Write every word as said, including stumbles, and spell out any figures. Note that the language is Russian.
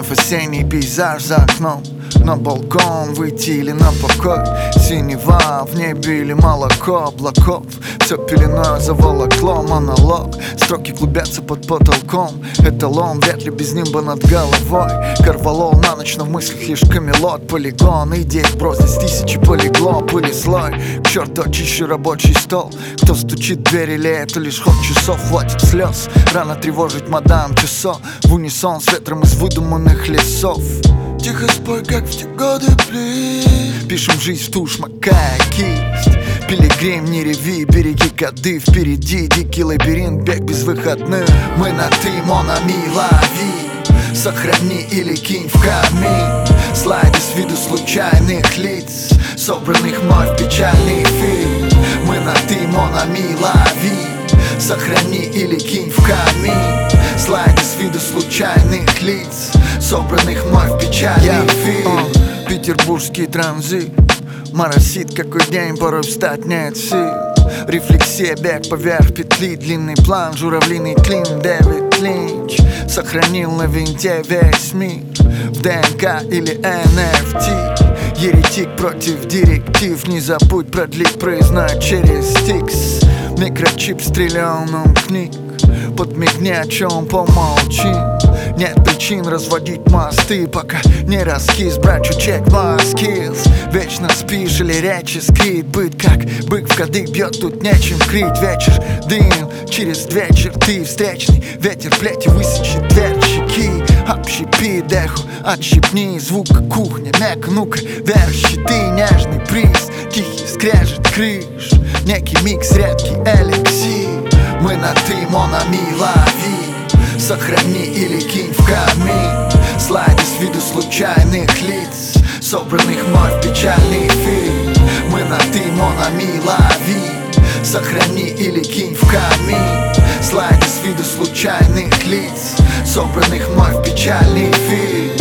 Вновь осенний пейзаж за окном. На балкон выйти или на покой. Синева в небе или молоко облаков. Все пеленой заволокло, монолог. Строки клубятся под потолком. Эталон, вряд ли без нимба над головой. Корвалол на ночь, но в мыслях лишь камелот. Полигон, идей вброс, здесь тысячи полегло. Пыли слой, к черту очищу рабочий стол. Кто стучит в дверь или это лишь ход часов. Хватит слез, рано тревожить мадам Тюссо. В унисон с ветром из выдуманных лесов. Тихо спой, как в те годы, плиз. Пишем жизнь в тушь, макая кисть. Пилигрим, не реви, береги коды. Впереди дикий лабиринт, бег без выходных. Мы на ты, монами, лови. Сохрани или кинь в камин. Слайды с виду случайных лиц, собранных мной в печальный фильм. Мы на ты, монами, лови. Сохрани или кинь в камин. Слайды с виду случайных лиц, собранных мной в печальный yeah. фильм. uh, Петербургский транзит моросит какой день, порой встать нет сил. Рефлексия, бег поверх петли, длинный план, журавлиный клин. Дэвид Линч сохранил на винте весь мир в ДНК или эн эф ти. Еретик против директив, не забудь продлить проездной через стикс. Микрочип с триллионом книг, подмигни, о чем помолчи. Нет причин разводить мосты, пока не раскис. Брачу чек, my skills. Вечно спишь или речи скрит. Быть как бык в кадык бьет, тут нечем крыть. Вечер, дым, через две черты встречный ветер плети высечет дверчики. Общипи, деху, отщипни. Звук кухня, мека, ну-ка, вверх щиты. Нежный приз, тихий скрежет крыш. Некий микс, редкий эликсир. Мы на ты, монами, лови. Сохрани или кинь в камин. Слайды с виду случайных лиц, собранных мной в печальный фильм. Мы на ты, монами, лови. Сохрани или кинь в камин. Слайды с виду случайных лиц, собранных мной в печальный фильм.